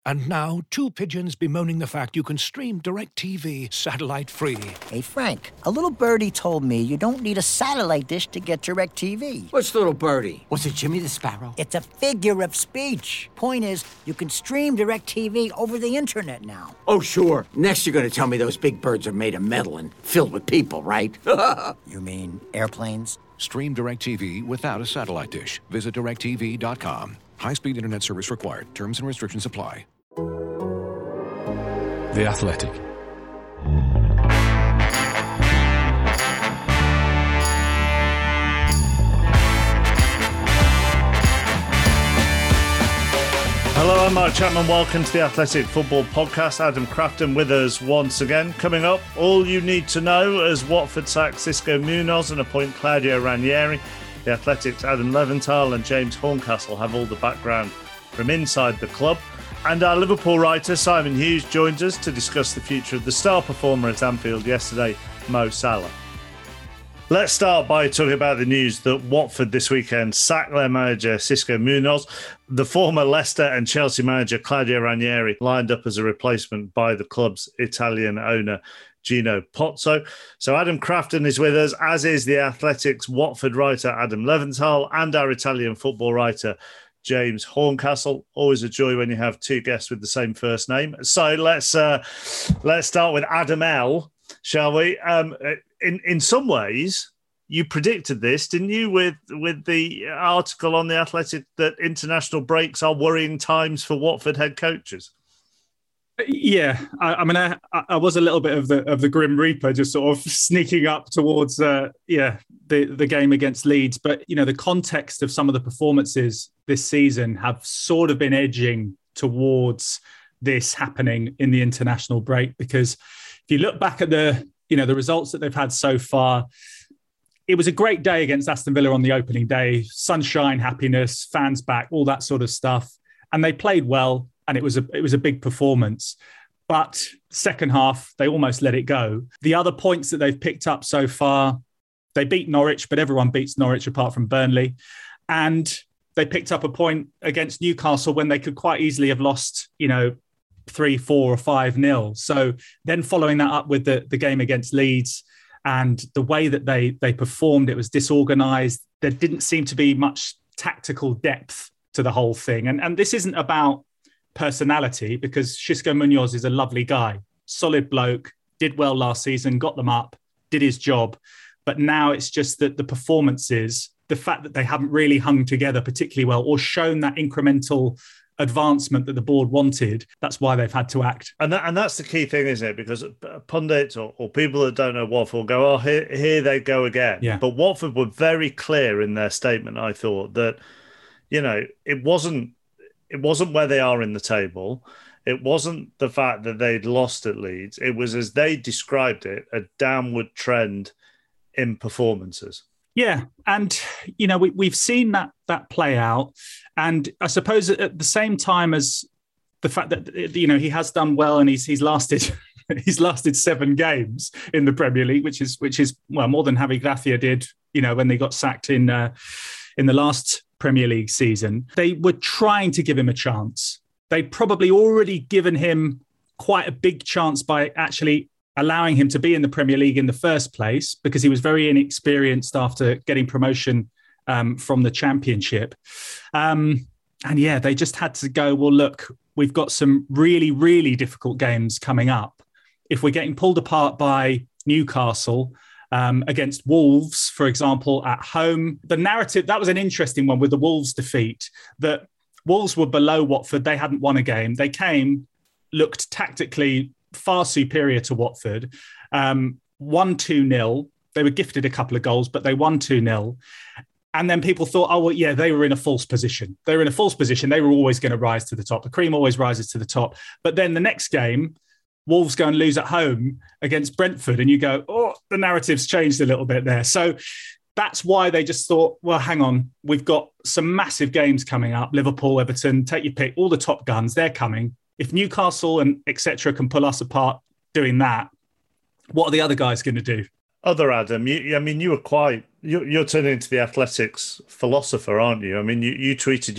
And now, two pigeons bemoaning the fact you can stream DirecTV satellite-free. Hey, Frank, a little birdie told me you don't need a satellite dish to get DirecTV. What's little birdie? Was it Jimmy the Sparrow? It's a figure of speech. Point is, you can stream DirecTV over the internet now. Oh, sure. Next you're going to tell me those big birds are made of metal and filled with people, right? You mean airplanes? Stream DirecTV without a satellite dish. Visit DirecTV.com. High-speed internet service required. Terms and restrictions apply. The Athletic. Hello, I'm Mark Chapman. Welcome to the Athletic Football Podcast. Adam Crafton with us once again. Coming up, all you need to know as Watford sack Xisco Munoz and appoint Claudio Ranieri. The Athletic's Adam Leventhal and James Horncastle have all the background from inside the club. And our Liverpool writer, Simon Hughes, joins us to discuss the future of the star performer at Anfield yesterday, Mo Salah. Let's start by talking about the news that Watford this weekend sacked their manager, Xisco Munoz. The former Leicester and Chelsea manager, Claudio Ranieri, lined up as a replacement by the club's Italian owner, Gino Pozzo. So Adam Crafton is with us, as is the Athletic's Watford writer, Adam Leventhal, and our Italian football writer, James Horncastle. Always a joy when you have two guests with the same first name. So let's start with Adam L, shall we? In some ways, you predicted this, didn't you, with the article on the Athletic that international breaks are worrying times for Watford head coaches? Yeah, I mean, I was a little bit of the Grim Reaper, just sort of sneaking up towards the game against Leeds. But you know, the context of some of the performances this season have sort of been edging towards this happening in the international break. Because if you look back at the results that they've had so far, it was a great day against Aston Villa on the opening day. Sunshine, happiness, fans back, all that sort of stuff, and they played well. And it was a big performance. But second half, they almost let it go. The other points that they've picked up so far, they beat Norwich, but everyone beats Norwich apart from Burnley. And they picked up a point against Newcastle when they could quite easily have lost, 3, 4 or 5-0. So then following that up with the game against Leeds and the way that they performed, it was disorganised. There didn't seem to be much tactical depth to the whole thing. And this isn't about personality, because Xisco Munoz is a lovely guy, solid bloke, did well last season, got them up, did his job. But now it's just that the performances, the fact that they haven't really hung together particularly well or shown that incremental advancement that the board wanted, that's why they've had to act. And that's the key thing, isn't it? Because pundits or people that don't know Watford will go, oh, here they go again. Yeah. But Watford were very clear in their statement, I thought, that, it wasn't where they are in the table. It wasn't the fact that they'd lost at Leeds. It was, as they described it, a downward trend in performances. Yeah. And, we've seen that play out. And I suppose at the same time as the fact that, he has done well and he's lasted he's lasted 7 games in the Premier League, which is well, more than Javi Gracia did, when they got sacked in the last Premier League season. They were trying to give him a chance. They'd probably already given him quite a big chance by actually allowing him to be in the Premier League in the first place, because he was very inexperienced after getting promotion from the Championship. And yeah, they just had to go, well, look, we've got some really, really difficult games coming up. If we're getting pulled apart by Newcastle, against Wolves, for example, at home. The narrative, that was an interesting one with the Wolves defeat, that Wolves were below Watford. They hadn't won a game. They looked tactically far superior to Watford, won 2-0. They were gifted a couple of goals, but they won 2-0. And then people thought, oh, well, yeah, they were in a false position. They were in a false position. They were always going to rise to the top. The cream always rises to the top. But then the next game, Wolves go and lose at home against Brentford, and you go, oh, the narrative's changed a little bit there. So that's why they just thought, well, hang on, we've got some massive games coming up. Liverpool, Everton, take your pick, all the top guns, they're coming. If Newcastle and etc. can pull us apart doing that, what are the other guys going to do? Other Adam, you were quite. You're turning into the Athletics philosopher, aren't you? I mean, you tweeted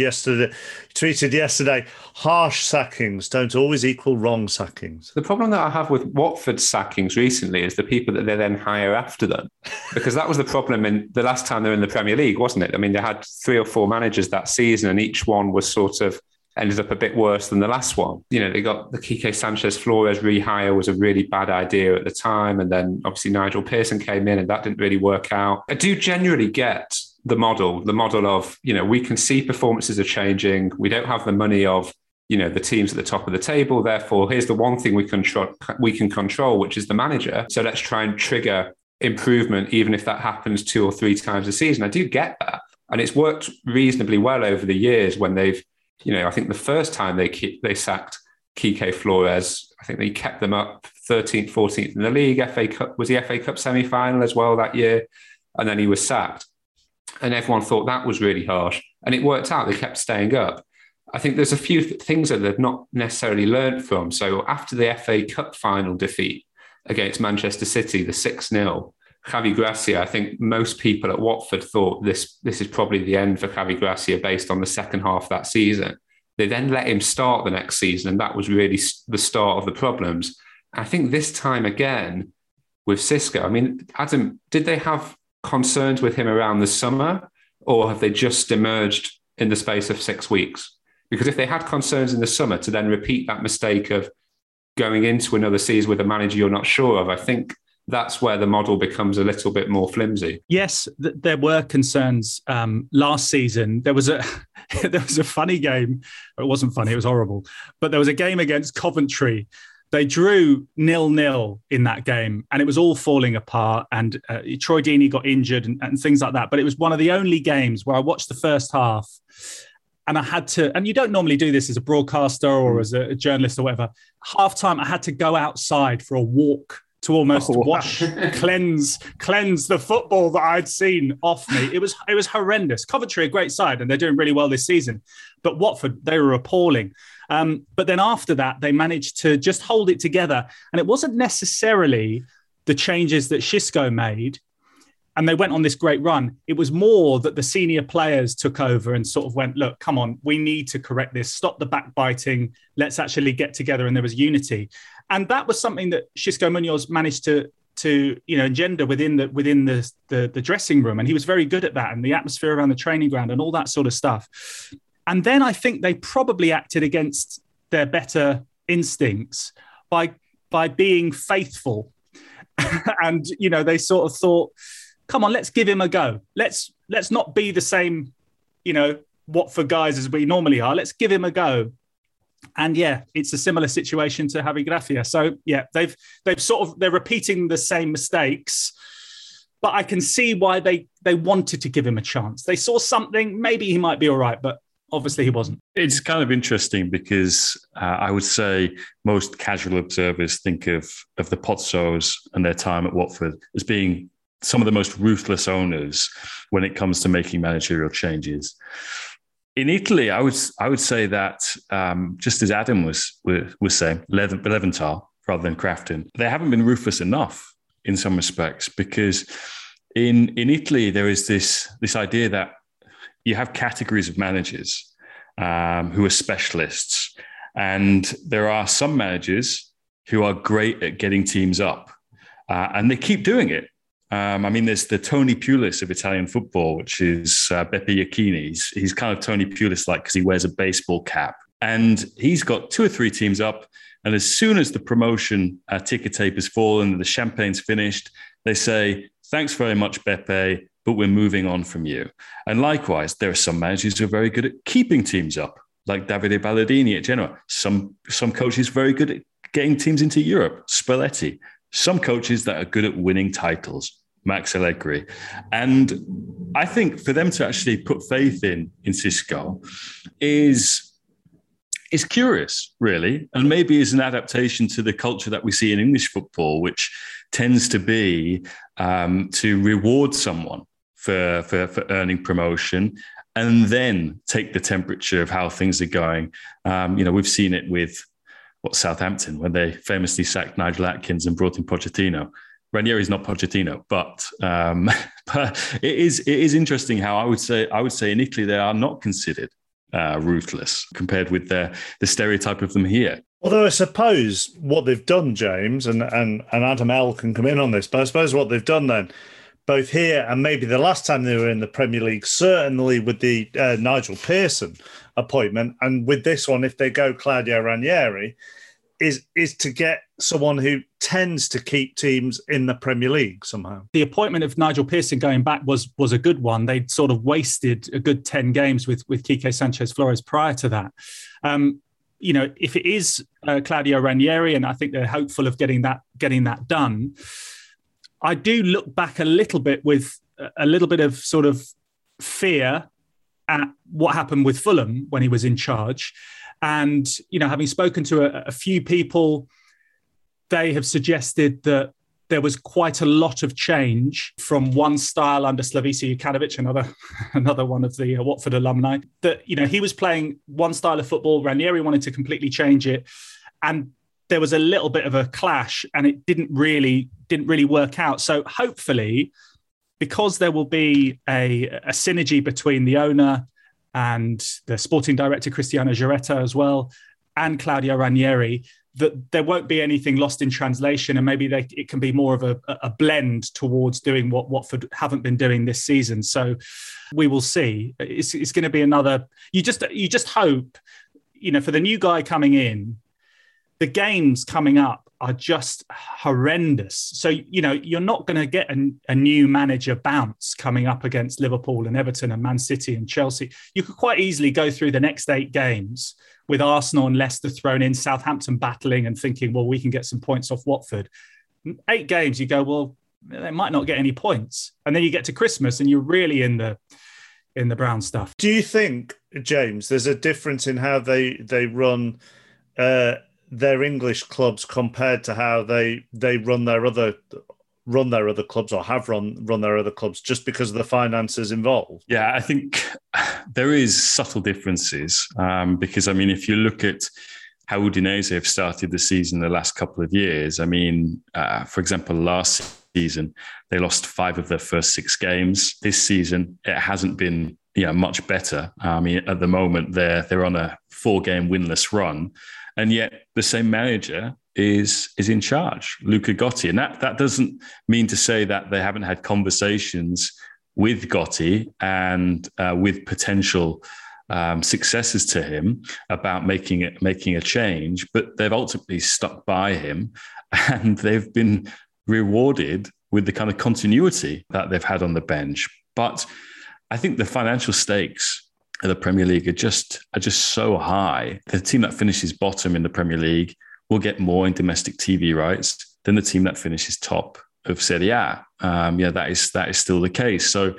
yesterday. Harsh sackings don't always equal wrong sackings. The problem that I have with Watford's sackings recently is the people that they then hire after them, because that was the problem in the last time they were in the Premier League, wasn't it? I mean, they had 3 or 4 managers that season, and each one was sort of ended up a bit worse than the last one. You know, they got the Quique Sanchez Flores rehire was a really bad idea at the time. And then obviously Nigel Pearson came in and that didn't really work out. I do genuinely get the model of, you know, we can see performances are changing. We don't have the money of, you know, the teams at the top of the table. Therefore, here's the one thing we can control, which is the manager. So let's try and trigger improvement, even if that happens 2 or 3 times a season. I do get that. And it's worked reasonably well over the years when they've, you know, I think the first time they sacked Quique Flores, I think they kept them up 13th, 14th in the league. FA Cup was the FA Cup semi-final as well that year. And then he was sacked. And everyone thought that was really harsh. And it worked out. They kept staying up. I think there's a few things that they've not necessarily learned from. So after the FA Cup final defeat against Manchester City, the 6-0, Javi Gracia, I think most people at Watford thought this is probably the end for Javi Gracia based on the second half of that season. They then let him start the next season, and that was really the start of the problems. I think this time again with Xisco, I mean, Adam, did they have concerns with him around the summer, or have they just emerged in the space of 6 weeks? Because if they had concerns in the summer to then repeat that mistake of going into another season with a manager you're not sure of, I think that's where the model becomes a little bit more flimsy. Yes, there were concerns last season. There was a funny game. It wasn't funny, it was horrible. But there was a game against Coventry. They drew 0-0 in that game, and it was all falling apart. And Troy Deeney got injured and things like that. But it was one of the only games where I watched the first half, and I had to, and you don't normally do this as a broadcaster or as a journalist or whatever. Half-time, I had to go outside for a walk to almost wash, cleanse the football that I'd seen off me. It was horrendous. Coventry, a great side, and they're doing really well this season. But Watford, they were appalling. But then after that, they managed to just hold it together. And it wasn't necessarily the changes that Xisco made, and they went on this great run. It was more that the senior players took over and sort of went, look, come on, we need to correct this. Stop the backbiting. Let's actually get together. And there was unity. And that was something that Xisco Munoz managed to engender within the dressing room. And he was very good at that, and the atmosphere around the training ground and all that sort of stuff. And then I think they probably acted against their better instincts by being faithful. And, you know, they sort of thought, come on, let's give him a go. Let's not be the same, you know, Watford guys as we normally are. Let's give him a go. And yeah, it's a similar situation to Javi Gracia. So yeah, they're repeating the same mistakes, but I can see why they wanted to give him a chance. They saw something, maybe he might be all right, but obviously he wasn't. It's kind of interesting because I would say most casual observers think of the Pozzos and their time at Watford as being some of the most ruthless owners when it comes to making managerial changes. In Italy, I would say that just as Adam was saying, Leventhal rather than Crafton, they haven't been ruthless enough in some respects, because in Italy there is this idea that you have categories of managers who are specialists, and there are some managers who are great at getting teams up, and they keep doing it. I mean, there's the Tony Pulis of Italian football, which is Beppe Iacchini. He's kind of Tony Pulis-like because he wears a baseball cap. And he's got 2 or 3 teams up. And as soon as the promotion ticker tape has fallen and the champagne's finished, they say, thanks very much, Beppe, but we're moving on from you. And likewise, there are some managers who are very good at keeping teams up, like Davide Ballardini at Genoa. Some coaches are very good at getting teams into Europe, Spalletti. Some coaches that are good at winning titles, Max Allegri. And I think for them to actually put faith in Xisco is curious, really, and maybe is an adaptation to the culture that we see in English football, which tends to be to reward someone for earning promotion and then take the temperature of how things are going. We've seen it with Southampton, when they famously sacked Nigel Atkins and brought in Pochettino. Ranieri's not Pochettino, but it is interesting how I would say in Italy they are not considered ruthless compared with the stereotype of them here. Although I suppose what they've done, James, and Adam L can come in on this, but I suppose what they've done then, both here and maybe the last time they were in the Premier League, certainly with the Nigel Pearson appointment, and with this one, if they go Claudio Ranieri, is to get someone who tends to keep teams in the Premier League somehow. The appointment of Nigel Pearson going back was a good one. They'd sort of wasted a good 10 games with Quique Sanchez Flores prior to that. If it is Claudio Ranieri, and I think they're hopeful of getting that done, I do look back a little bit with a little bit of sort of fear at what happened with Fulham when he was in charge. And, having spoken to a few people, they have suggested that there was quite a lot of change from one style under Slavisa Jokanovic, another one of the Watford alumni, that, he was playing one style of football. Ranieri wanted to completely change it. And there was a little bit of a clash and it didn't really work out. So hopefully, because there will be a synergy between the owner and the sporting director, Cristiano Gioretta, as well, and Claudio Ranieri, that there won't be anything lost in translation, and maybe it can be more of a blend towards doing what Watford haven't been doing this season. So we will see. It's going to be another. You just hope, for the new guy coming in, the games coming up are just horrendous. So, you're not going to get a new manager bounce coming up against Liverpool and Everton and Man City and Chelsea. You could quite easily go through the next 8 games with Arsenal and Leicester thrown in, Southampton battling and thinking, well, we can get some points off Watford. 8 games, you go, well, they might not get any points. And then you get to Christmas and you're really in the brown stuff. Do you think, James, there's a difference in how they run their English clubs compared to how they run their other clubs, or have run their other clubs, just because of the finances involved? Yeah, I think there is subtle differences because, if you look at how Udinese have started the season the last couple of years, for example, last season, they lost 5 of their first 6 games. This season, it hasn't been much better. At the moment, they're on a 4-game winless run. And yet the same manager is in charge, Luca Gotti. And that doesn't mean to say that they haven't had conversations with Gotti and with potential successors to him about making a change, but they've ultimately stuck by him and they've been rewarded with the kind of continuity that they've had on the bench. But I think the financial stakes of the Premier League are just so high. The team that finishes bottom in the Premier League will get more in domestic TV rights than the team that finishes top of Serie A. That is still the case. So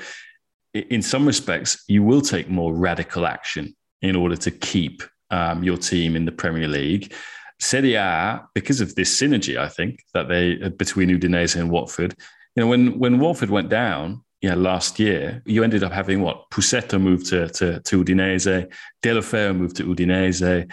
in some respects, you will take more radical action in order to keep your team in the Premier League. Serie A, because of this synergy, I think, that between Udinese and Watford, when Watford went down, last year, you ended up having Pusetto moved to Udinese, Deulofeu moved to Udinese,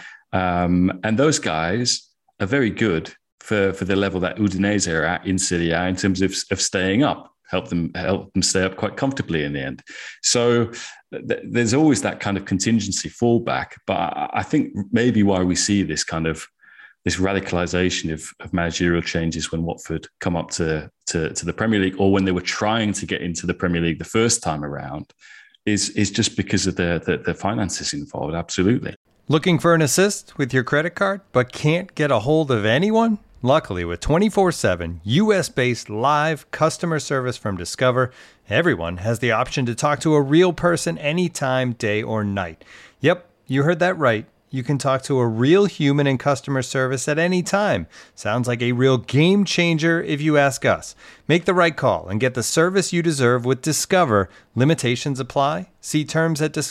and those guys are very good for the level that Udinese are at in Serie A in terms of staying up, help them stay up quite comfortably in the end. So there's always that kind of contingency fallback, but I think maybe why we see this kind of this radicalization of managerial changes when Watford come up to the Premier League, or when they were trying to get into the Premier League the first time around, is just because of the finances involved. Absolutely. Looking for an assist with your credit card, but can't get a hold of anyone? Luckily, with 24/7 US-based live customer service from Discover, everyone has the option to talk to a real person anytime, day or night. Yep, you heard that right. You can talk to a real human in customer service at any time. Sounds like a real game changer if you ask us. Make the right call and get the service you deserve with Discover. Limitations apply. See terms at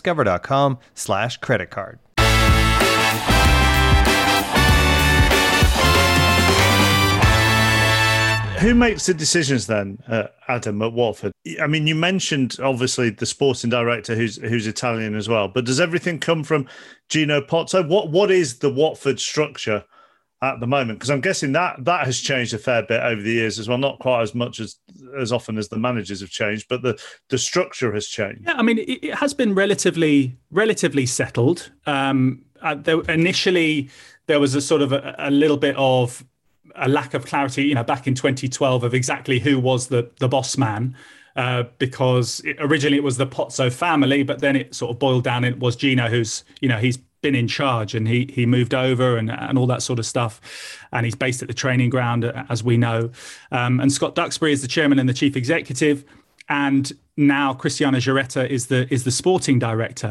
discover.com/creditcard. Who makes the decisions then, Adam, at Watford? You mentioned obviously the sporting director who's Italian as well, but does everything come from Gino Pozzo? What is the Watford structure at the moment? Because I'm guessing that has changed a fair bit over the years as well. Not quite as much as often as the managers have changed, but the structure has changed. Yeah, I mean, it has been relatively settled. Initially, there was a sort of a little bit of a lack of clarity, back in 2012 of exactly who was the boss man. Because originally it was the Pozzo family, but then it sort of boiled down and it was Gino who's, he's been in charge and he moved over and all that sort of stuff. And he's based at the training ground, as we know. And Scott Duxbury is the chairman and the chief executive. And now Cristiano Giuretta is the sporting director.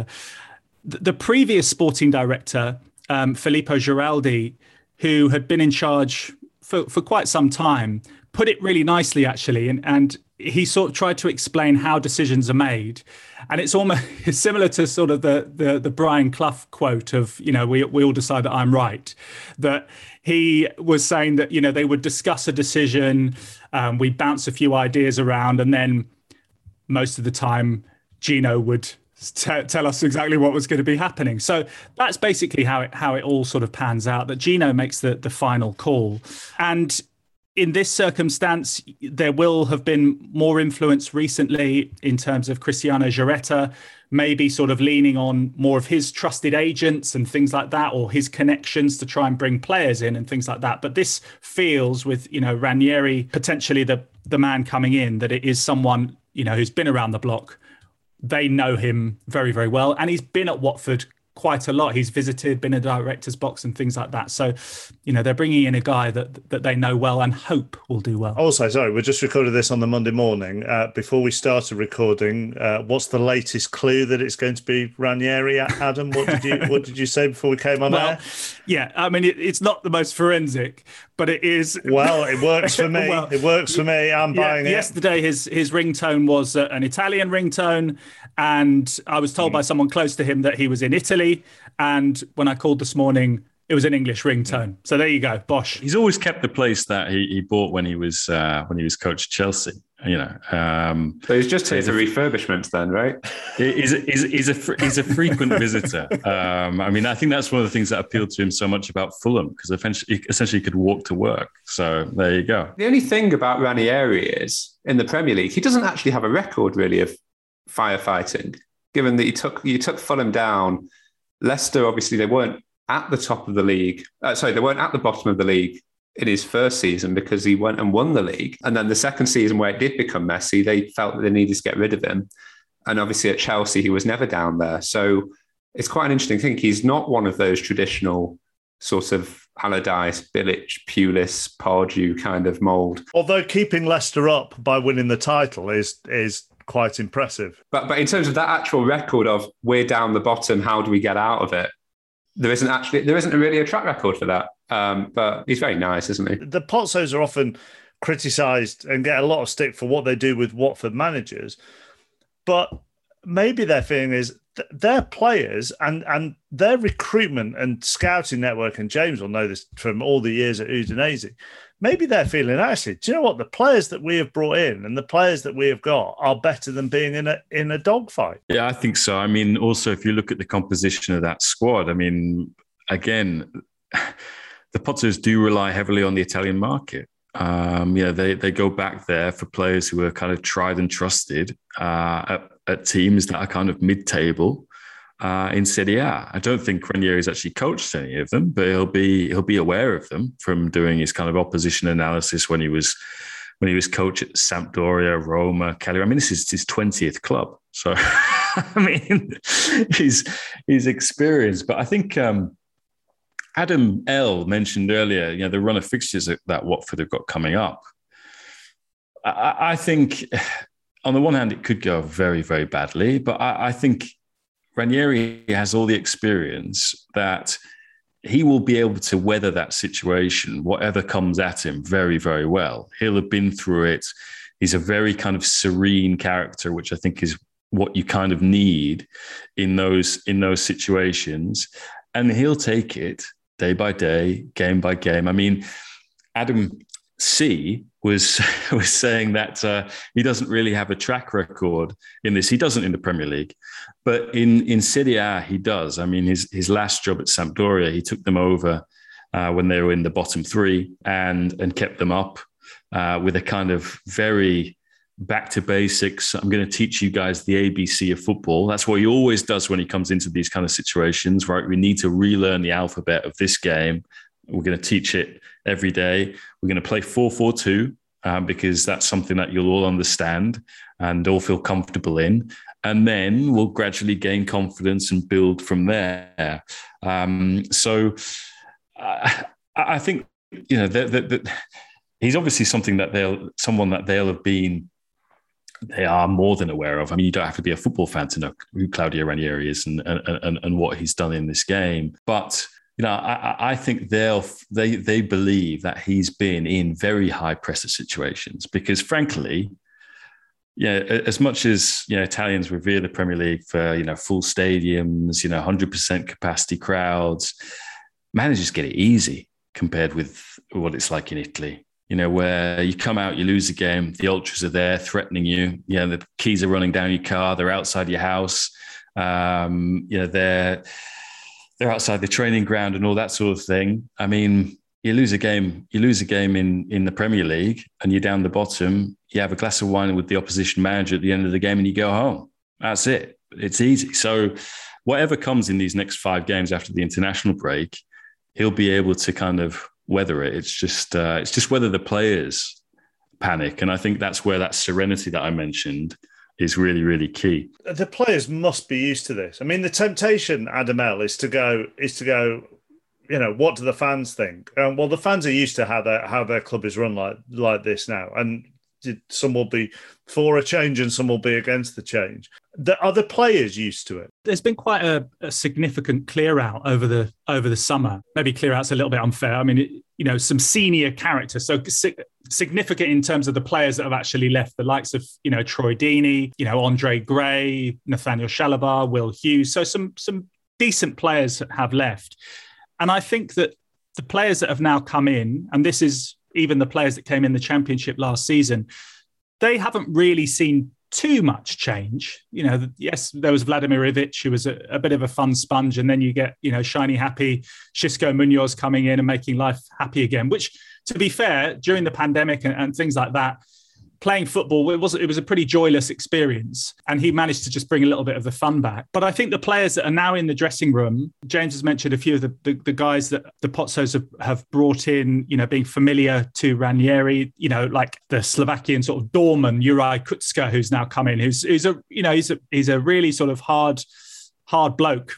The previous sporting director, Filippo Giraldi, who had been in charge for quite some time, put it really nicely, actually. And he sort of tried to explain how decisions are made. And it's almost similar to sort of the Brian Clough quote of, we all decide that I'm right. That he was saying that, they would discuss a decision, we bounce a few ideas around, and then most of the time, Gino would tell us exactly what was going to be happening. So that's basically how it all sort of pans out, that Gino makes the final call. And in this circumstance, there will have been more influence recently in terms of Cristiano Giuretta, maybe sort of leaning on more of his trusted agents and things like that, or his connections to try and bring players in and things like that. But this feels with, Ranieri, potentially the man coming in, that it is someone, who's been around the block. They know him very, very well. And he's been at Watford quite a lot. He's visited, been in the director's box and things like that. So, they're bringing in a guy that they know well and hope will do well. Also, sorry, we just recorded this on the Monday morning. Before we started recording, what's the latest clue that it's going to be Ranieri? Adam, what did you say before we came on air? Yeah, I mean, it's not the most forensic, but it is. Well, it works for me. It works for me. I'm buying it. Yesterday, his ringtone was an Italian ringtone. And I was told by someone close to him that he was in Italy. And when I called this morning, it was an English ringtone. So there you go, bosh. He's always kept the place that he bought when he was coach at Chelsea. So he's just here for refurbishments, then, right? He's a frequent visitor. I think that's one of the things that appealed to him so much about Fulham, because essentially he could walk to work. So there you go. The only thing about Ranieri is in the Premier League, he doesn't actually have a record really of firefighting, given that you took Fulham down. Leicester, obviously, they weren't at the top of the league. They weren't at the bottom of the league in his first season because he went and won the league. And then the second season, where it did become messy, they felt that they needed to get rid of him. And obviously at Chelsea, he was never down there. So it's quite an interesting thing. He's not one of those traditional sort of Allardyce, Bilic, Pulis, Pardew kind of mould. Although keeping Leicester up by winning the title is quite impressive. But in terms of that actual record of we're down the bottom, how do we get out of it? There isn't really a track record for that. But he's very nice, isn't he? The Pozzos are often criticised and get a lot of stick for what they do with Watford managers. But maybe their feeling is their players and their recruitment and scouting network, and James will know this from all the years at Udinese, maybe they're feeling, actually, do you know what? The players that we have brought in and the players that we have got are better than being in a dogfight. Yeah, I think so. Also, if you look at the composition of that squad, again, the Pozzos do rely heavily on the Italian market. They go back there for players who are kind of tried and trusted at teams that are kind of mid-table in Serie A. I don't think Ranieri's actually coached any of them, but he'll be aware of them from doing his kind of opposition analysis when he was coach at Sampdoria, Roma, Cagliari. This is his 20th club, so he's experienced. But I think Adam L mentioned earlier, the run of fixtures that Watford have got coming up. I think on the one hand, it could go very, very badly, but I think Ranieri has all the experience that he will be able to weather that situation, whatever comes at him, very, very well. He'll have been through it. He's a very kind of serene character, which I think is what you kind of need in those situations. And he'll take it day by day, game by game. Adam C was saying that he doesn't really have a track record in this. He doesn't in the Premier League, but in Serie A he does. His last job at Sampdoria, he took them over when they were in the bottom three and kept them up with a kind of very back to basics. I'm going to teach you guys the ABC of football. That's what he always does when he comes into these kind of situations, right? We need to relearn the alphabet of this game. We're going to teach it every day. We're going to play 4-4-2 because that's something that you'll all understand and all feel comfortable in. And then we'll gradually gain confidence and build from there. So I think, he's obviously someone that they are more than aware of. I mean, you don't have to be a football fan to know who Claudio Ranieri is and what he's done in this game. But I think they believe that he's been in very high pressure situations because, frankly, as much as Italians revere the Premier League for full stadiums, 100% capacity crowds, managers get it easy compared with what it's like in Italy. Where you come out, you lose the game, the ultras are there threatening you. The keys are running down your car, they're outside your house. They're outside the training ground and all that sort of thing. I mean, you lose a game in the Premier League and you're down the bottom. You have a glass of wine with the opposition manager at the end of the game and you go home. That's it. It's easy. So whatever comes in these next 5 games after the international break, he'll be able to kind of weather it. It's just whether the players panic. And I think that's where that serenity that I mentioned is really, really key. The players must be used to this. I mean, the temptation, Adam L, is to go, what do the fans think? Well, the fans are used to how their club is run like this now. And some will be for a change and some will be against the change. Are the players used to it? There's been quite a significant clear out over the summer. Maybe clear out's a little bit unfair. I mean, some senior characters. So significant in terms of the players that have actually left, the likes of, Troy Deeney, Andre Gray, Nathaniel Chalobah, Will Hughes. So some decent players have left. And I think that the players that have now come in, and this is even the players that came in the Championship last season, they haven't really seen too much change. Yes, there was Vladimir Ivic, who was a bit of a fun sponge, and then you get, shiny, happy Xisco Munoz coming in and making life happy again, which, to be fair, during the pandemic and things like that, playing football, it was a pretty joyless experience, and he managed to just bring a little bit of the fun back. But I think the players that are now in the dressing room, James has mentioned a few of the guys that the Pozzos have brought in, being familiar to Ranieri, like the Slovakian sort of doorman, Juraj Kucka, who's now come in, he's a really sort of hard bloke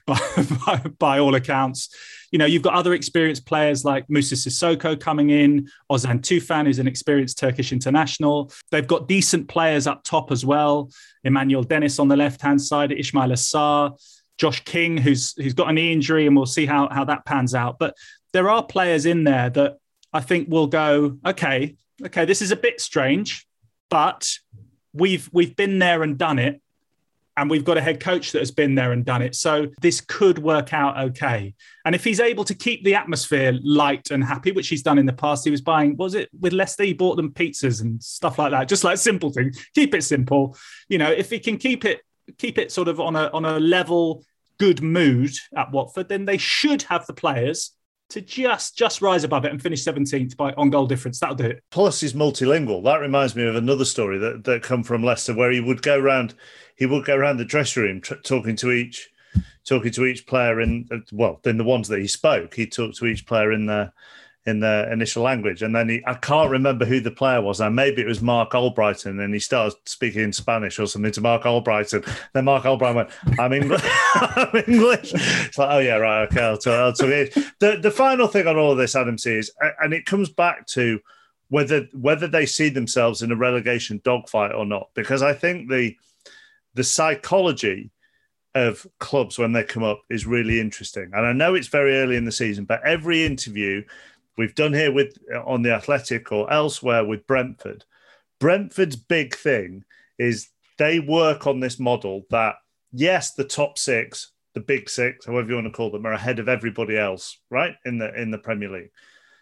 by all accounts. You've got other experienced players like Moussa Sissoko coming in, Ozan Tufan, who's an experienced Turkish international. They've got decent players up top as well. Emmanuel Dennis on the left-hand side, Ismail Assar, Josh King, who's got a knee injury, and we'll see how that pans out. But there are players in there that I think will go, okay, this is a bit strange, but we've been there and done it. And we've got a head coach that has been there and done it. So this could work out okay. And if he's able to keep the atmosphere light and happy, which he's done in the past, he was buying, with Leicester, he bought them pizzas and stuff like that, just like simple things. Keep it simple. If he can keep it sort of on a level, good mood at Watford, then they should have the players to just rise above it and finish 17th by on goal difference. That'll do it. Plus, he's multilingual. That reminds me of another story that come from Leicester, where he would go around the dressing room talking to each player in the ones that he spoke. He talked to each player in their initial language, and then I can't remember who the player was. Now maybe it was Mark Albrighton, and he started speaking in Spanish or something to Mark Albrighton. Then Mark Albrighton went, "I'm English." I'm English. It's like, oh yeah, right, okay. I'll talk. The final thing on all of this, Adam, is, and it comes back to whether they see themselves in a relegation dogfight or not, because I think the psychology of clubs when they come up is really interesting. And I know it's very early in the season, but every interview we've done here on The Athletic or elsewhere with Brentford's big thing is they work on this model that, yes, the top 6, the big 6, however you want to call them, are ahead of everybody else, right, in the Premier League.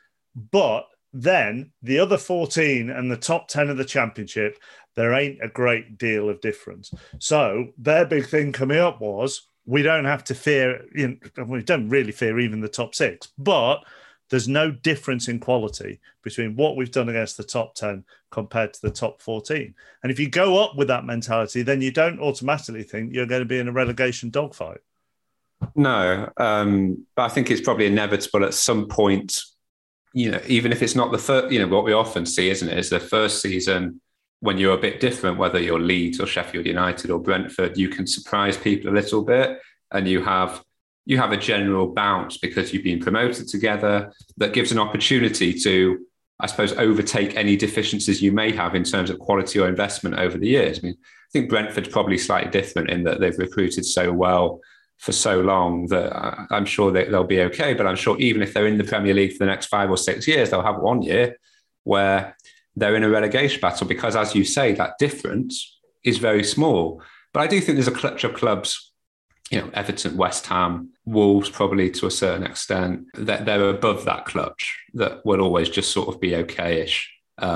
But then the other 14 and the top 10 of the Championship, there ain't a great deal of difference. So their big thing coming up was, we don't have to fear, we don't really fear even the top 6, but there's no difference in quality between what we've done against the top 10 compared to the top 14. And if you go up with that mentality, then you don't automatically think you're going to be in a relegation dogfight. No, but I think it's probably inevitable at some point, even if it's not the first, what we often see, isn't it, is the first season when you're a bit different, whether you're Leeds or Sheffield United or Brentford, you can surprise people a little bit, and you have a general bounce because you've been promoted together that gives an opportunity to, I suppose, overtake any deficiencies you may have in terms of quality or investment over the years. I mean, I think Brentford's probably slightly different in that they've recruited so well for so long that I'm sure that they'll be okay. But I'm sure even if they're in the Premier League for the next 5 or 6 years, they'll have 1 year where they're in a relegation battle because, as you say, that difference is very small. But I do think there's a clutch of clubs, Everton, West Ham, Wolves, probably to a certain extent, that they're above that clutch that will always just sort of be okay-ish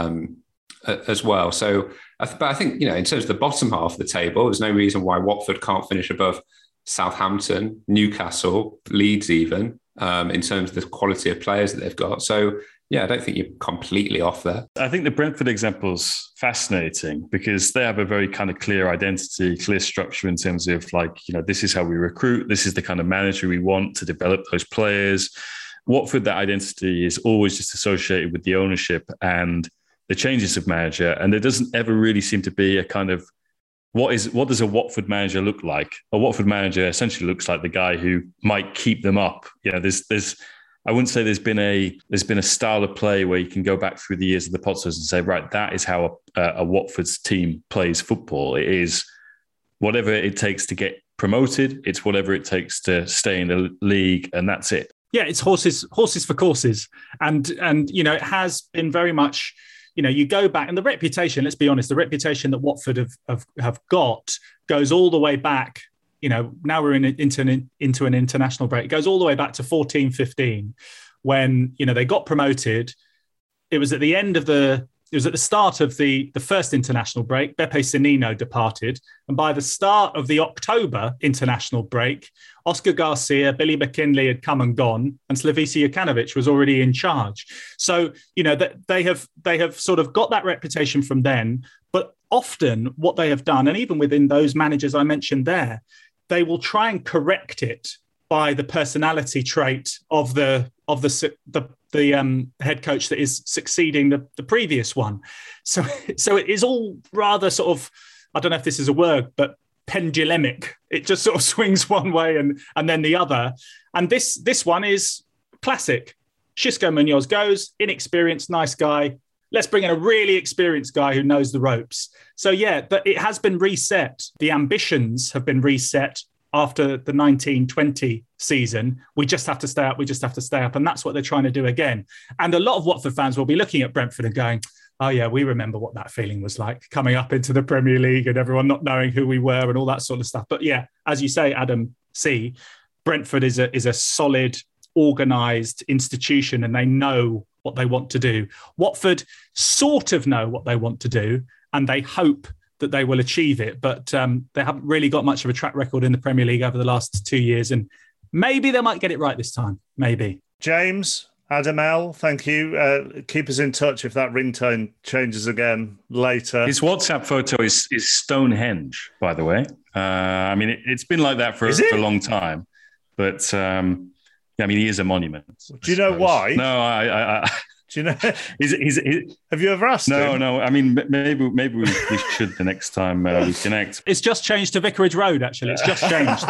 as well. So, but I think, in terms of the bottom half of the table, there's no reason why Watford can't finish above Southampton, Newcastle, Leeds even, in terms of the quality of players that they've got. So, yeah, I don't think you're completely off there. I think the Brentford example's fascinating because they have a very kind of clear identity, clear structure in terms of this is how we recruit. This is the kind of manager we want to develop those players. Watford, that identity is always just associated with the ownership and the changes of manager. And there doesn't ever really seem to be a kind of, what does a Watford manager look like? A Watford manager essentially looks like the guy who might keep them up. I wouldn't say there's been a style of play where you can go back through the years of the Potters and say, right, that is how a Watford's team plays football. It is whatever it takes to get promoted. It's whatever it takes to stay in the league, and that's it. Yeah, it's horses for courses, and it has been very much. You go back, and the reputation. Let's be honest, the reputation that Watford have got goes all the way back. Now we're into an international break. It goes all the way back to 14-15 when, they got promoted. It was at the start of the first international break. Beppe Sannino departed. And by the start of the October international break, Oscar Garcia, Billy McKinley had come and gone, and Slavisa Jokanovic was already in charge. So, they have sort of got that reputation from then. But often what they have done, and even within those managers I mentioned there, they will try and correct it by the personality trait of the head coach that is succeeding the previous one. So it is all rather sort of, I don't know if this is a word, but pendulemic. It just sort of swings one way and then the other. And this one is classic. Xisco Munoz goes, inexperienced, nice guy. Let's bring in a really experienced guy who knows the ropes. So, yeah, it has been reset. The ambitions have been reset after the 1920 season. We just have to stay up. We just have to stay up. And that's what they're trying to do again. And a lot of Watford fans will be looking at Brentford and going, oh, yeah, we remember what that feeling was like coming up into the Premier League and everyone not knowing who we were and all that sort of stuff. But, yeah, as you say, Adam C., Brentford is a solid, organised institution, and they know what they want to do. Watford sort of know what they want to do, and they hope that they will achieve it. But they haven't really got much of a track record in the Premier League over the last 2 years, and maybe they might get it right this time. Maybe. James, Adam L., thank you. Keep us in touch if that ringtone changes again later. His WhatsApp photo is Stonehenge, by the way. It's been like that for a long time. But he is a monument. Do you know why? No, I do you know? Have you ever asked him? No. I mean, maybe we should the next time we connect. It's just changed to Vicarage Road, actually. It's just changed.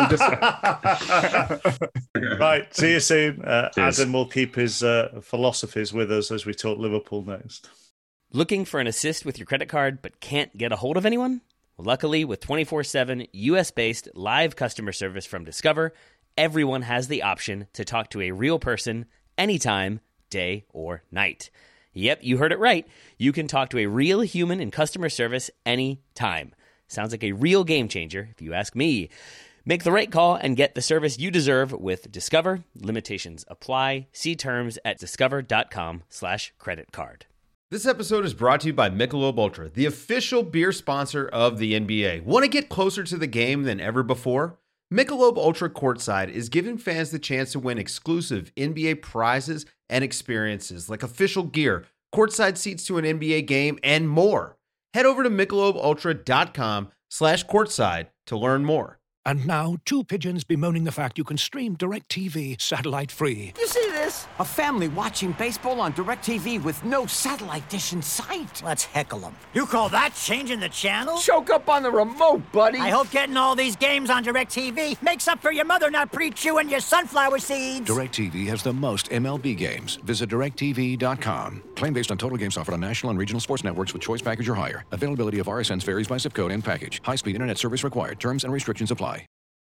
Right, see you soon. Adam will keep his philosophies with us as we talk Liverpool next. Looking for an assist with your credit card but can't get a hold of anyone? Well, luckily, with 24/7 US-based live customer service from Discover, everyone has the option to talk to a real person anytime, day or night. Yep, you heard it right. You can talk to a real human in customer service anytime. Sounds like a real game changer, if you ask me. Make the right call and get the service you deserve with Discover. Limitations apply. See terms at discover.com/creditcard. This episode is brought to you by Michelob Ultra, the official beer sponsor of the NBA. Want to get closer to the game than ever before? Michelob Ultra Courtside is giving fans the chance to win exclusive NBA prizes and experiences like official gear, courtside seats to an NBA game, and more. Head over to MichelobUltra.com/courtside to learn more. And now, two pigeons bemoaning the fact you can stream DirecTV satellite-free. You see this? A family watching baseball on DirecTV with no satellite dish in sight. Let's heckle them. You call that changing the channel? Choke up on the remote, buddy. I hope getting all these games on DirecTV makes up for your mother not pre-chewing your sunflower seeds. DirecTV has the most MLB games. Visit DirecTV.com. Claim based on total games offered on national and regional sports networks with choice package or higher. Availability of RSNs varies by zip code and package. High-speed internet service required. Terms and restrictions apply.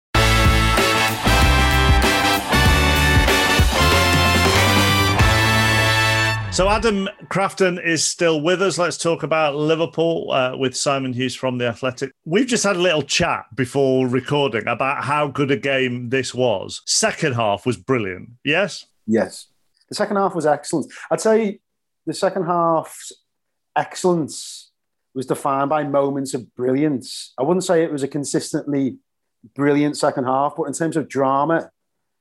So Adam Crafton is still with us. Let's talk about Liverpool with Simon Hughes from The Athletic. We've just had a little chat before recording about how good a game this was. Second half was brilliant, yes? Yes. The second half was excellent. I'd say the second half's excellence was defined by moments of brilliance. I wouldn't say it was a consistently brilliant second half, but in terms of drama,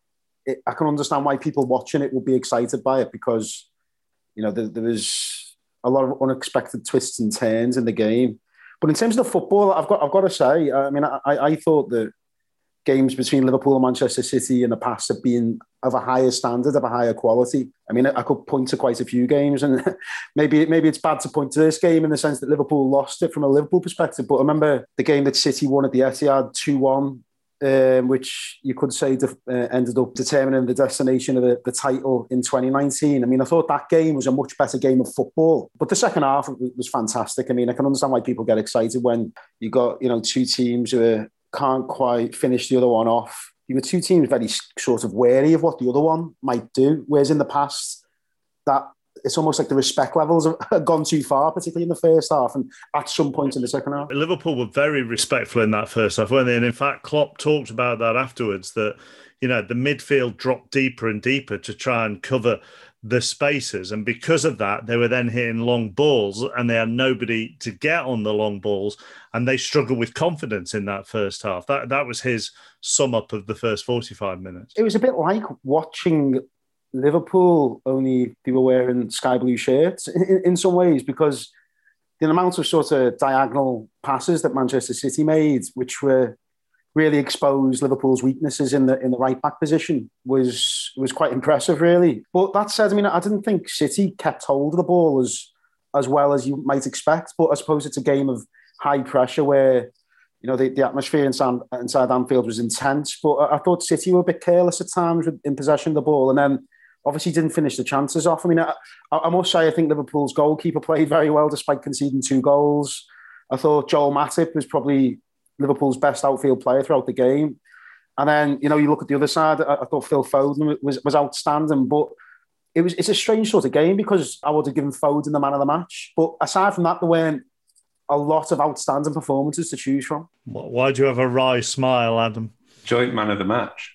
I can understand why people watching it would be excited by it because, you know, there was a lot of unexpected twists and turns in the game. But in terms of the football, I've got to say, I mean, I thought that games between Liverpool and Manchester City in the past have been of a higher standard, of a higher quality. I mean, I could point to quite a few games, and maybe it's bad to point to this game in the sense that Liverpool lost it from a Liverpool perspective. But I remember the game that City won at the Etihad 2-1, which you could say ended up determining the destination of the title in 2019. I mean, I thought that game was a much better game of football. But the second half was fantastic. I mean, I can understand why people get excited when you got, you know, two teams who can't quite finish the other one off. You were two teams very sort of wary of what the other one might do, whereas in the past, that it's almost like the respect levels have gone too far, particularly in the first half and at some point in the second half. Liverpool were very respectful in that first half, weren't they? And in fact, Klopp talked about that afterwards, that, you know, the midfield dropped deeper and deeper to try and cover the spaces. And because of that, they were then hitting long balls and they had nobody to get on the long balls. And they struggled with confidence in that first half. That was his sum up of the first 45 minutes. It was a bit like watching Liverpool, only they were wearing sky blue shirts in some ways, because the amount of sort of diagonal passes that Manchester City made, which were really exposed Liverpool's weaknesses in the right back position, was quite impressive, really. But that said, I mean, I didn't think City kept hold of the ball as well as you might expect. But I suppose it's a game of high pressure where, you know, the atmosphere inside Anfield was intense. But I thought City were a bit careless at times in possession of the ball, and then obviously didn't finish the chances off. I mean, I must say, I think Liverpool's goalkeeper played very well despite conceding 2 goals. I thought Joel Matip was probably Liverpool's best outfield player throughout the game. And then, you know, you look at the other side, I thought Phil Foden was outstanding. But it's a strange sort of game because I would have given Foden the man of the match. But aside from that, there weren't a lot of outstanding performances to choose from. Why do you have a wry smile, Adam? Joint man of the match.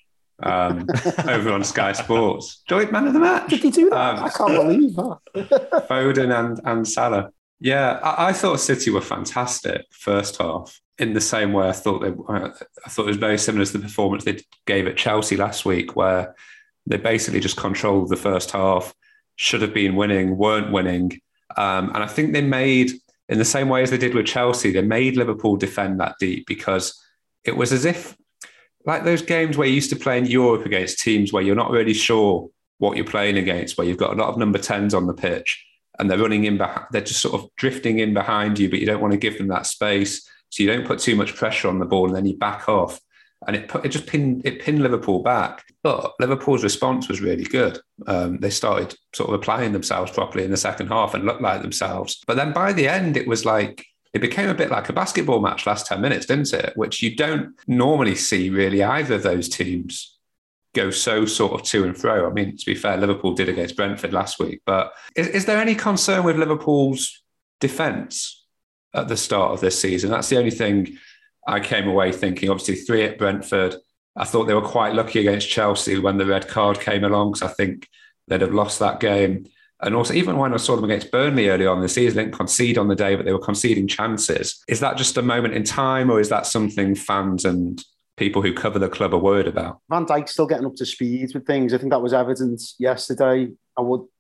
Over on Sky Sports. Joint man of the match. Did he do that? I can't believe that. Foden and Salah. Yeah, I thought City were fantastic first half. In the same way, I thought it was very similar to the performance they gave at Chelsea last week, where they basically just controlled the first half, should have been winning, weren't winning. And I think they made, in the same way as they did with Chelsea, they made Liverpool defend that deep, because it was as if, like those games where you used to play in Europe against teams where you're not really sure what you're playing against, where you've got a lot of number 10s on the pitch and they're running in behind, they're just sort of drifting in behind you, but you don't want to give them that space. So you don't put too much pressure on the ball and then you back off. And it pinned Liverpool back. But Liverpool's response was really good. They started sort of applying themselves properly in the second half and looked like themselves. But then by the end, it was like, it became a bit like a basketball match last 10 minutes, didn't it? Which you don't normally see really either of those teams go so sort of to and fro. I mean, to be fair, Liverpool did against Brentford last week. But is there any concern with Liverpool's defence at the start of this season? That's the only thing I came away thinking. Obviously, 3 at Brentford. I thought they were quite lucky against Chelsea when the red card came along, because I think they'd have lost that game. And also, even when I saw them against Burnley early on in the season, they didn't concede on the day, but they were conceding chances. Is that just a moment in time, or is that something fans and people who cover the club are worried about? Van Dijk's still getting up to speed with things. I think that was evident yesterday. I would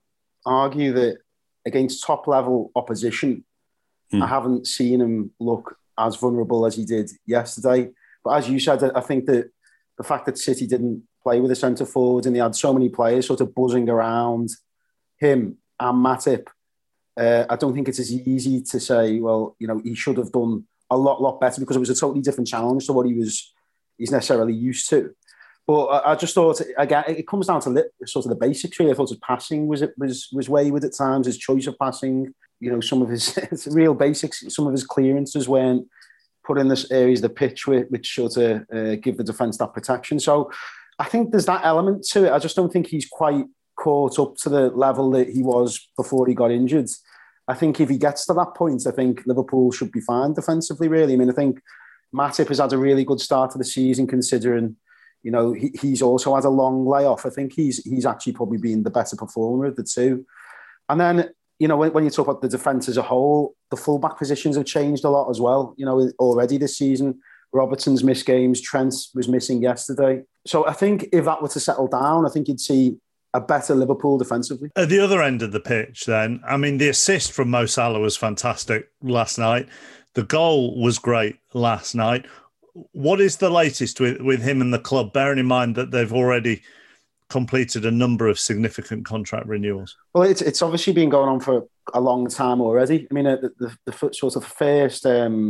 argue that against top-level opposition, I haven't seen him look as vulnerable as he did yesterday. But as you said, I think that the fact that City didn't play with a centre-forward and they had so many players sort of buzzing around him and Matip, I don't think it's as easy to say, well, he should have done a lot better, because it was a totally different challenge to what he's necessarily used to. But I just thought, again, it comes down to sort of the basics, really. I thought his passing was wayward at times, his choice of passing, some of his real basics, some of his clearances weren't put in this areas of the pitch which sort of give the defence that protection. So I think there's that element to it. I just don't think he's quite caught up to the level that he was before he got injured. I think if he gets to that point, I think Liverpool should be fine defensively, really. I mean, I think Matip has had a really good start to the season, considering, he's also had a long layoff. I think he's actually probably been the better performer of the two. And then, when you talk about the defence as a whole, the fullback positions have changed a lot as well. Already this season, Robertson's missed games, Trent was missing yesterday. So I think if that were to settle down, I think you'd see a better Liverpool defensively. At the other end of the pitch then, I mean, the assist from Mo Salah was fantastic last night. The goal was great last night. What is the latest with him and the club, bearing in mind that they've already completed a number of significant contract renewals? Well, it's obviously been going on for a long time already. I mean, the sort of first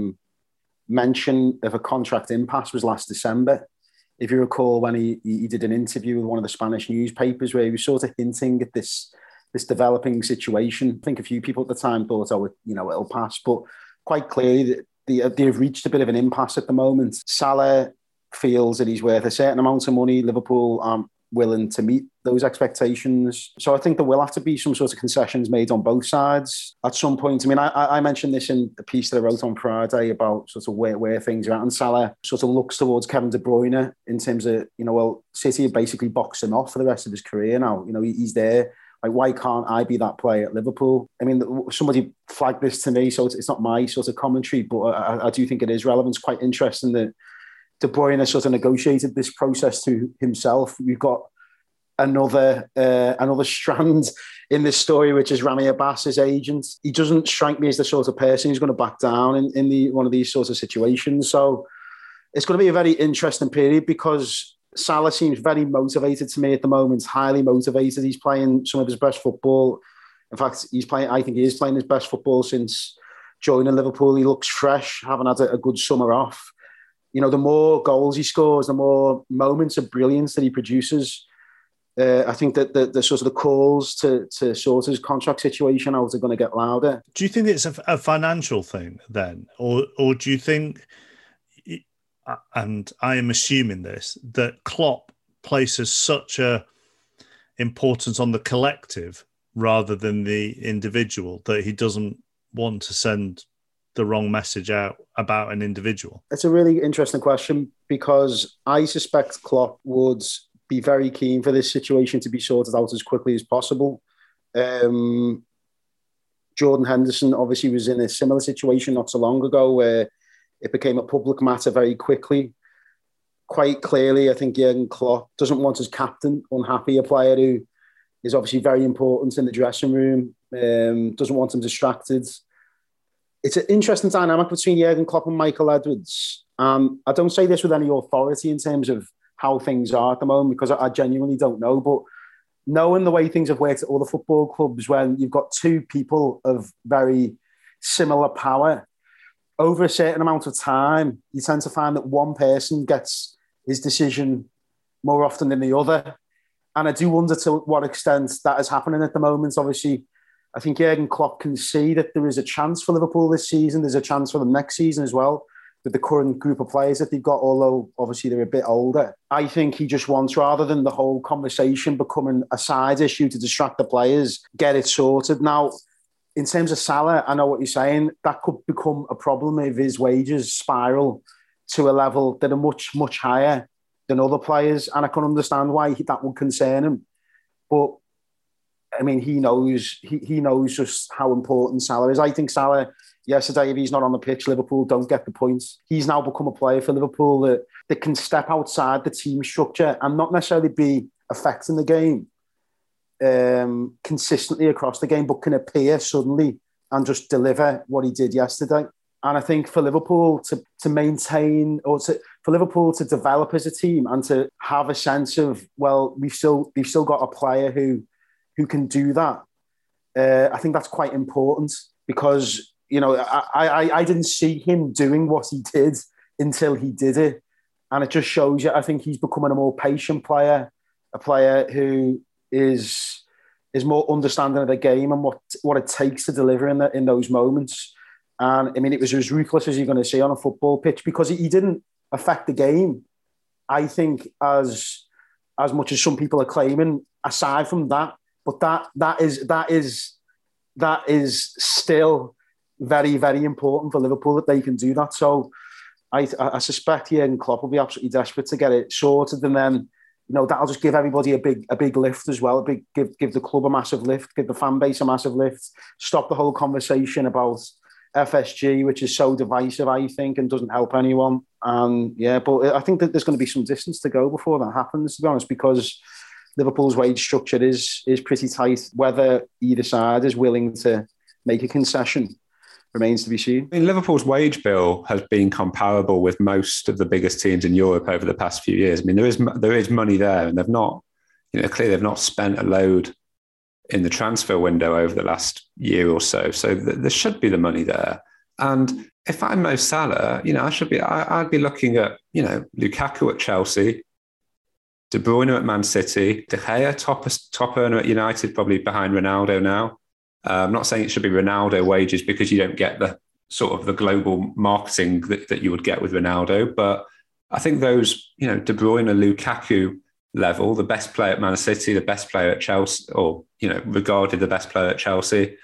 mention of a contract impasse was last December. If you recall, when he did an interview with one of the Spanish newspapers where he was sort of hinting at this developing situation. I think a few people at the time thought, it'll pass. But quite clearly, they've reached a bit of an impasse at the moment. Salah feels that he's worth a certain amount of money. Liverpool aren't willing to meet those expectations. So I think there will have to be some sort of concessions made on both sides at some point. I mean, I mentioned this in the piece that I wrote on Friday about sort of where things are at. And Salah sort of looks towards Kevin De Bruyne in terms of, City have basically boxed him off for the rest of his career now. He's there. Like, why can't I be that player at Liverpool? I mean, somebody flagged this to me, so it's not my sort of commentary, but I do think it is relevant. It's quite interesting that De Bruyne sort of negotiated this process to himself. We've got another strand in this story, which is Rami Abbas's agent. He doesn't strike me as the sort of person who's going to back down in one of these sorts of situations. So it's going to be a very interesting period, because Salah seems very motivated to me at the moment, highly motivated. He's playing some of his best football. In fact, I think he is playing his best football since joining Liverpool. He looks fresh, having had a good summer off. The more goals he scores, the more moments of brilliance that he produces. I think that the sort of the calls to sort his contract situation out are going to get louder. Do you think it's a financial thing then? Or do you think, and I am assuming this, that Klopp places such a importance on the collective rather than the individual, that he doesn't want to send the wrong message out about an individual? It's a really interesting question, because I suspect Klopp would be very keen for this situation to be sorted out as quickly as possible. Jordan Henderson obviously was in a similar situation not so long ago, where it became a public matter very quickly. Quite clearly, I think Jurgen Klopp doesn't want his captain unhappy, a player who is obviously very important in the dressing room, doesn't want him distracted. It's an interesting dynamic between Jurgen Klopp and Michael Edwards. I don't say this with any authority in terms of how things are at the moment, because I genuinely don't know. But knowing the way things have worked at other football clubs, when you've got two people of very similar power, over a certain amount of time, you tend to find that one person gets his decision more often than the other. And I do wonder to what extent that is happening at the moment. Obviously, I think Jurgen Klopp can see that there is a chance for Liverpool this season. There's a chance for them next season as well, with the current group of players that they've got, although obviously they're a bit older. I think he just wants, rather than the whole conversation becoming a side issue to distract the players, get it sorted. Now, in terms of Salah, I know what you're saying. That could become a problem if his wages spiral to a level that are much, much higher than other players. And I can understand why that would concern him. But, I mean, he knows just how important Salah is. I think Salah, yesterday, if he's not on the pitch, Liverpool don't get the points. He's now become a player for Liverpool that can step outside the team structure and not necessarily be affecting the game. consistently across the game, but can appear suddenly and just deliver what he did yesterday. And I think for Liverpool to maintain, or for Liverpool to develop as a team and to have a sense of, well, we've still got a player who can do that. I think that's quite important because, you know, I didn't see him doing what he did until he did it. And it just shows you, I think he's becoming a more patient player, a player who is more understanding of the game and what it takes to deliver in those moments. And I mean, it was as ruthless as you're going to see on a football pitch because he didn't affect the game, I think, as much as some people are claiming. Aside from that, but that is still very, very important for Liverpool that they can do that. So I suspect Jurgen Klopp will be absolutely desperate to get it sorted, and then, you know, that'll just give everybody a big lift as well. Give the club a massive lift, give the fan base a massive lift. Stop the whole conversation about FSG, which is so divisive, I think, and doesn't help anyone. And yeah, but I think that there's going to be some distance to go before that happens, to be honest, because Liverpool's wage structure is pretty tight. Whether either side is willing to make a concession remains to be seen. I mean, Liverpool's wage bill has been comparable with most of the biggest teams in Europe over the past few years. I mean, there is money there, and they've not, you know, clearly they've not spent a load in the transfer window over the last year or so. So there should be the money there. And if I'm Mo Salah, you know, I'd be looking at, you know, Lukaku at Chelsea, De Bruyne at Man City, De Gea top earner at United, probably behind Ronaldo now. I'm not saying it should be Ronaldo wages because you don't get the sort of the global marketing that you would get with Ronaldo. But I think those, you know, De Bruyne, Lukaku level, the best player at Man City, the best player at Chelsea, or, you know, regarded the best player at Chelsea,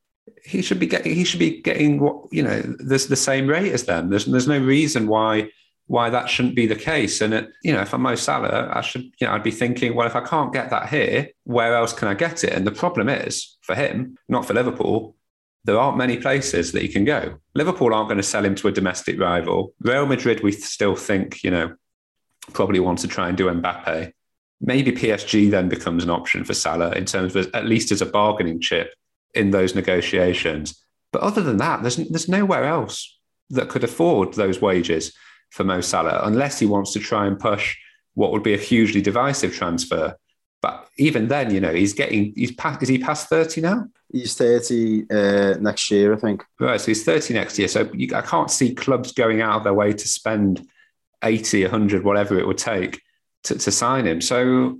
he should be getting what, you know, the same rate as them. There's no reason why that shouldn't be the case. And you know, if I'm Mo Salah, I'd be thinking, well, if I can't get that here, where else can I get it? And the problem is, for him, not for Liverpool, there aren't many places that he can go. Liverpool aren't going to sell him to a domestic rival. Real Madrid, we still think, you know, probably want to try and do Mbappe. Maybe PSG then becomes an option for Salah in terms of at least as a bargaining chip in those negotiations. But other than that, there's nowhere else that could afford those wages for Mo Salah, unless he wants to try and push what would be a hugely divisive transfer. But even then, you know, is he past 30 now? He's 30 next year, I think. Right, so he's 30 next year. So I can't see clubs going out of their way to spend 80, 100, whatever it would take to sign him. So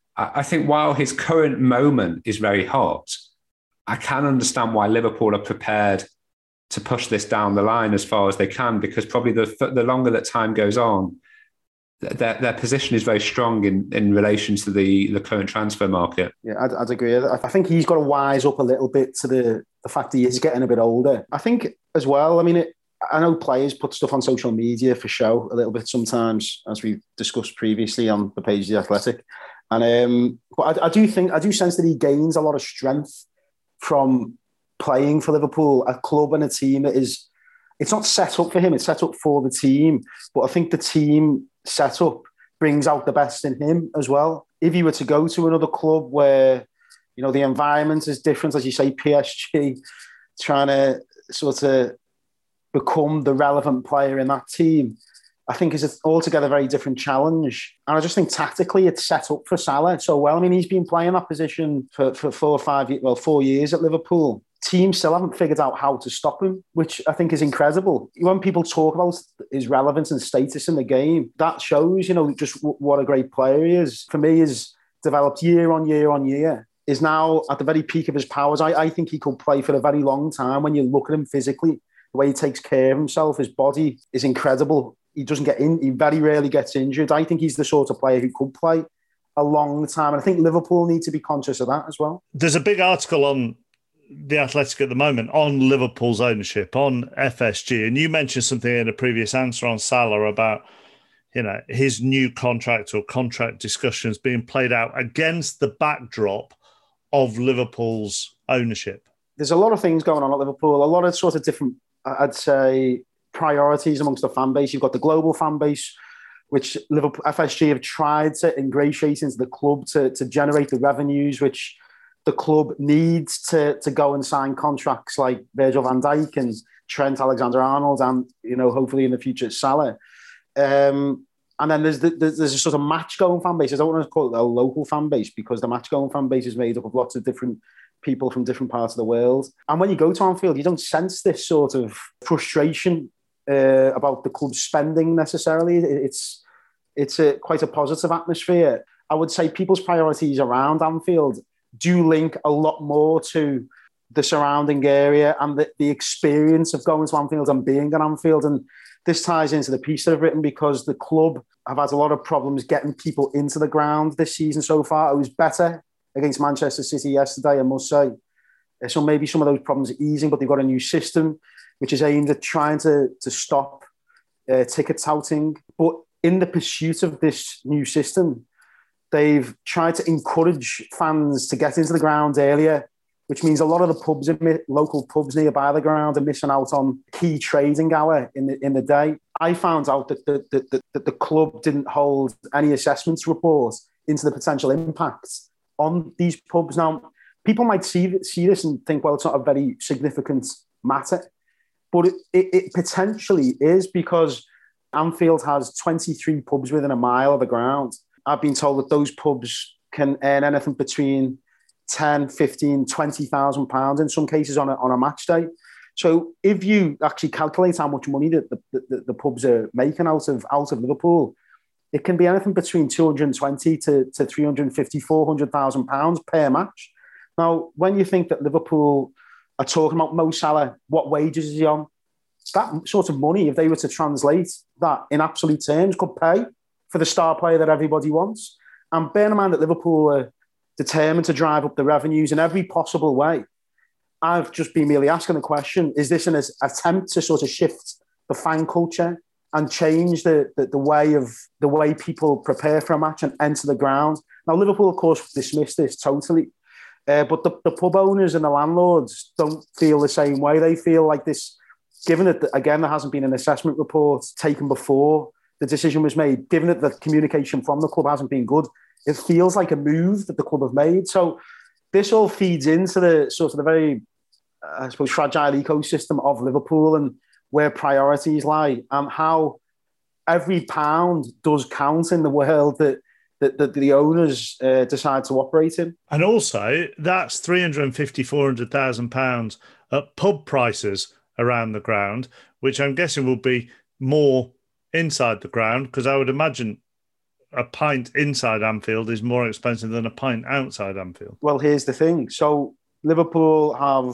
I think while his current moment is very hot, I can understand why Liverpool are prepared to push this down the line as far as they can, because probably the longer that time goes on, their position is very strong in relation to the current transfer market. Yeah, I'd agree. I think he's got to wise up a little bit to the fact that he is getting a bit older. I think as well, I mean, I know players put stuff on social media for show a little bit sometimes, as we've discussed previously on the page of The Athletic. And but I do sense that he gains a lot of strength from playing for Liverpool, a club and a team that is, it's not set up for him, it's set up for the team. But I think the team setup brings out the best in him as well. If he were to go to another club where, you know, the environment is different, as you say, PSG, trying to sort of become the relevant player in that team, I think is an altogether very different challenge. And I just think tactically it's set up for Salah so well. I mean, he's been playing that position for 4 years at Liverpool. Teams still haven't figured out how to stop him, which I think is incredible. When people talk about his relevance and status in the game, that shows, you know, just what a great player he is. For me, he's developed year on year on year, is now at the very peak of his powers. I think he could play for a very long time. When you look at him physically, the way he takes care of himself, his body is incredible. He doesn't get in, he very rarely gets injured. I think he's the sort of player who could play a long time. And I think Liverpool need to be conscious of that as well. There's a big article on The Athletic at the moment on Liverpool's ownership, on FSG. And you mentioned something in a previous answer on Salah about, you know, his new contract or contract discussions being played out against the backdrop of Liverpool's ownership. There's a lot of things going on at Liverpool, a lot of sort of different, I'd say, priorities amongst the fan base. You've got the global fan base, which Liverpool FSG have tried to ingratiate into the club to generate the revenues, which the club needs to go and sign contracts like Virgil van Dijk and Trent Alexander-Arnold, and hopefully in the future Salah. And then there's a sort of match-going fan base. I don't want to call it a local fan base, because the match-going fan base is made up of lots of different people from different parts of the world. And when you go to Anfield, you don't sense this sort of frustration about the club spending necessarily. It's quite a positive atmosphere. I would say people's priorities around Anfield do link a lot more to the surrounding area and the experience of going to Anfield and being at Anfield. And this ties into the piece that I've written, because the club have had a lot of problems getting people into the ground this season so far. It was better against Manchester City yesterday, I must say. So maybe some of those problems are easing, but they've got a new system which is aimed at trying to stop ticket touting. But in the pursuit of this new system, they've tried to encourage fans to get into the ground earlier, which means a lot of the pubs, local pubs nearby the ground, are missing out on key trading hour in the day. I found out that the club didn't hold any assessments report into the potential impact on these pubs. Now, people might see this and think, well, it's not a very significant matter, but it potentially is, because Anfield has 23 pubs within a mile of the ground. I've been told that those pubs can earn anything between 10, 15, 20,000 pounds in some cases on a match day. So if you actually calculate how much money the pubs are making out of Liverpool, it can be anything between 220 to 350, 400,000 pounds per match. Now, when you think that Liverpool are talking about Mo Salah, what wages is he on? That sort of money, if they were to translate that in absolute terms, could pay for the star player that everybody wants. And bear in mind that Liverpool are determined to drive up the revenues in every possible way. I've just been merely asking the question, is this an attempt to sort of shift the fan culture and change the way people prepare for a match and enter the ground? Now, Liverpool, of course, dismissed this totally. But the pub owners and the landlords don't feel the same way. They feel like this, given that, again, there hasn't been an assessment report taken before the decision was made, given that the communication from the club hasn't been good, it feels like a move that the club have made. So this all feeds into the sort of the very, I suppose, fragile ecosystem of Liverpool and where priorities lie, and how every pound does count in the world that the owners decide to operate in. And also, that's £350,000, £400,000 at pub prices around the ground, which I'm guessing will be more inside the ground, because I would imagine a pint inside Anfield is more expensive than a pint outside Anfield. Well, here's the thing. So Liverpool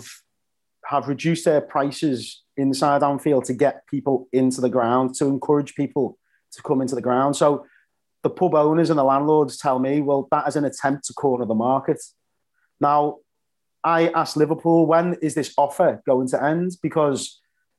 have reduced their prices inside Anfield to get people into the ground, to encourage people to come into the ground. So the pub owners and the landlords tell me, well, that is an attempt to corner the market. Now, I asked Liverpool, when is this offer going to end? Because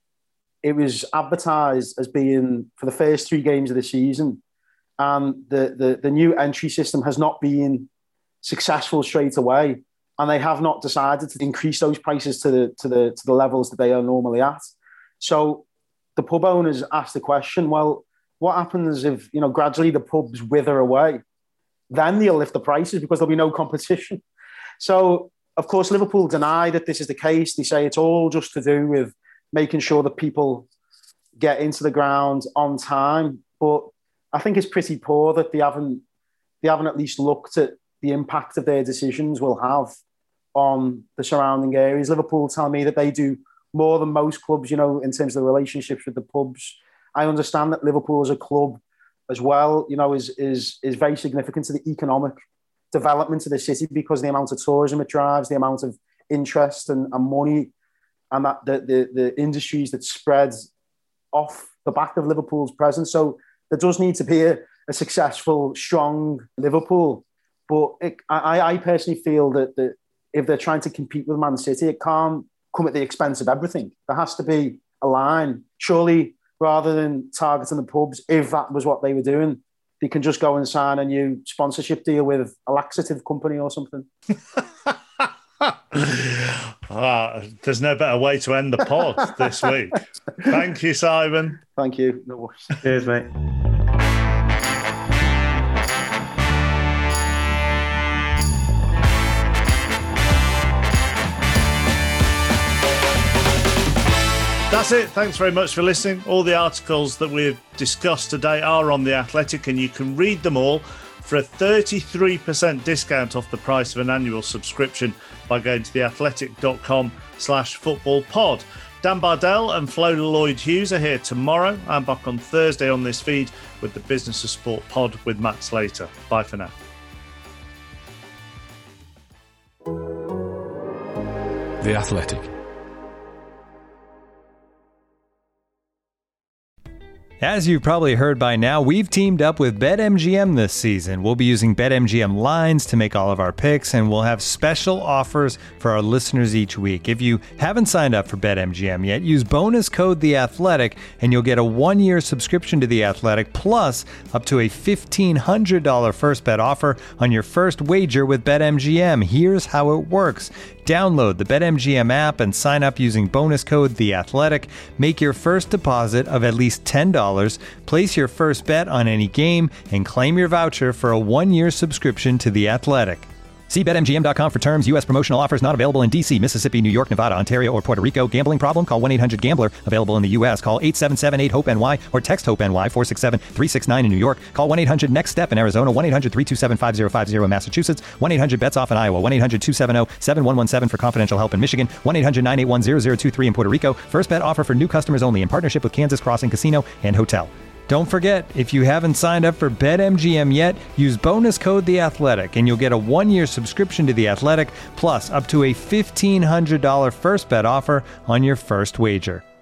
it was advertised as being for the first 3 games of the season, and the new entry system has not been successful straight away, and they have not decided to increase those prices to the levels that they are normally at. So the pub owners asked the question, well, what happens if gradually the pubs wither away? Then they'll lift the prices because there'll be no competition. So, of course, Liverpool deny that this is the case. They say it's all just to do with making sure that people get into the ground on time. But I think it's pretty poor that they haven't at least looked at the impact of their decisions will have on the surrounding areas. Liverpool tell me that they do more than most clubs, in terms of the relationships with the pubs. I understand that Liverpool as a club as well, is very significant to the economic development of the city, because the amount of tourism it drives, the amount of interest and money, and that the industries that spread off the back of Liverpool's presence. So there does need to be a successful, strong Liverpool. But I personally feel that if they're trying to compete with Man City, it can't come at the expense of everything. There has to be a line. Surely, rather than targeting the pubs, if that was what they were doing, they can just go and sign a new sponsorship deal with a laxative company or something. There's no better way to end the pod this week. Thank you, Simon. Thank you. No worries. Cheers, mate. That's it. Thanks very much for listening. All the articles that we've discussed today are on The Athletic, and you can read them all for a 33% discount off the price of an annual subscription by going to theathletic.com/footballpod. Dan Bardell and Flo Lloyd-Hughes are here tomorrow. I'm back on Thursday on this feed with the Business of Sport pod with Matt Slater. Bye for now. The Athletic. As you've probably heard by now, we've teamed up with BetMGM this season. We'll be using BetMGM lines to make all of our picks, and we'll have special offers for our listeners each week. If you haven't signed up for BetMGM yet, use bonus code The Athletic, and you'll get a 1-year subscription to The Athletic, plus up to a $1,500 first bet offer on your first wager with BetMGM. Here's how it works. Download the BetMGM app and sign up using bonus code The Athletic. Make your first deposit of at least $10. Place your first bet on any game and claim your voucher for a 1-year subscription to The Athletic. See BetMGM.com for terms. U.S. promotional offers not available in D.C., Mississippi, New York, Nevada, Ontario, or Puerto Rico. Gambling problem? Call 1-800-GAMBLER. Available in the U.S. Call 877-8-HOPE-NY or text HOPE-NY 467-369 in New York. Call 1-800-NEXT-STEP in Arizona. 1-800-327-5050 in Massachusetts. 1-800-BETS-OFF in Iowa. 1-800-270-7117 for confidential help in Michigan. 1-800-981-0023 in Puerto Rico. First bet offer for new customers only in partnership with Kansas Crossing Casino and Hotel. Don't forget, if you haven't signed up for BetMGM yet, use bonus code The Athletic, and you'll get a 1-year subscription to The Athletic, plus up to a $1,500 first bet offer on your first wager.